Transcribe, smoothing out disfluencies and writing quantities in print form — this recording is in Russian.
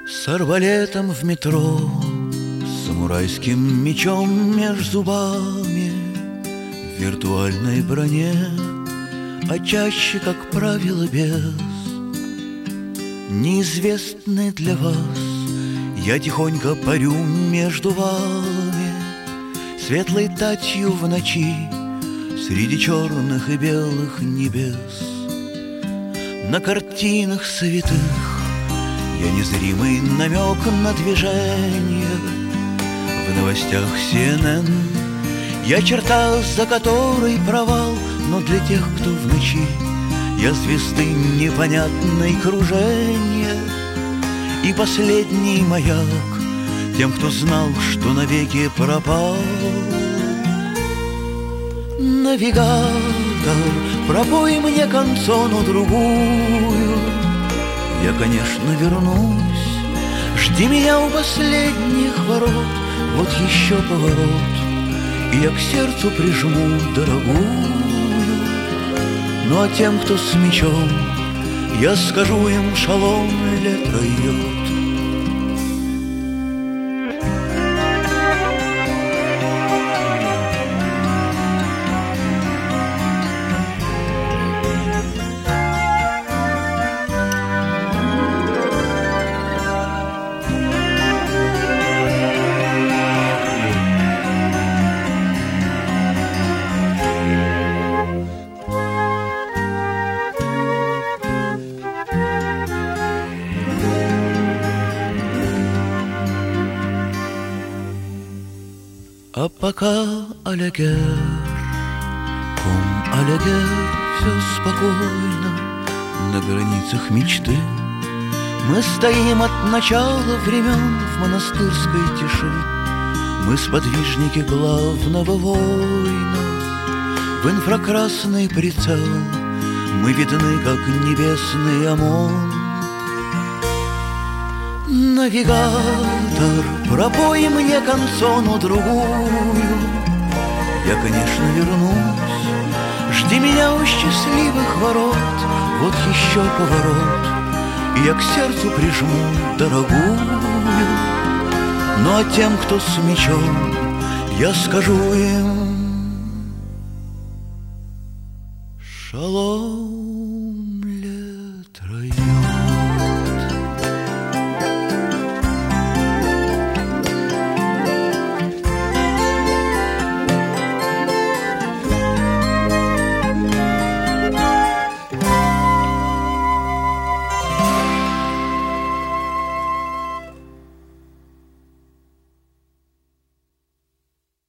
С арбалетом в метро, с самурайским мечом меж зубами, в виртуальной броне, а чаще, как правило, без. Неизвестный для вас, я тихонько парю между вами, светлой татью в ночи, среди черных и белых небес. На картинах святых я незримый намек на движение. В новостях CNN я черта, за которой провал, но для тех, кто в ночи, я звезды непонятной кружения. И последний маяк тем, кто знал, что навеки пропал. Навигатор, пробой мне концону другую, я, конечно, вернусь. Жди меня у последних ворот, вот еще поворот, и я к сердцу прижму дорогую. Ну а тем, кто с мечом, я скажу им шалом летройот. А пока алягер, ком алягер, все спокойно на границах мечты. Мы стоим от начала времен в монастырской тиши. Мы сподвижники главного воина, в инфракрасный прицел мы видны, как небесный ОМОН. Навигатор, пробой мне концону другую, я, конечно, вернусь. Жди меня у счастливых ворот, вот еще поворот, и я к сердцу прижму дорогую. Ну а тем, кто с мечом, я скажу им шалом.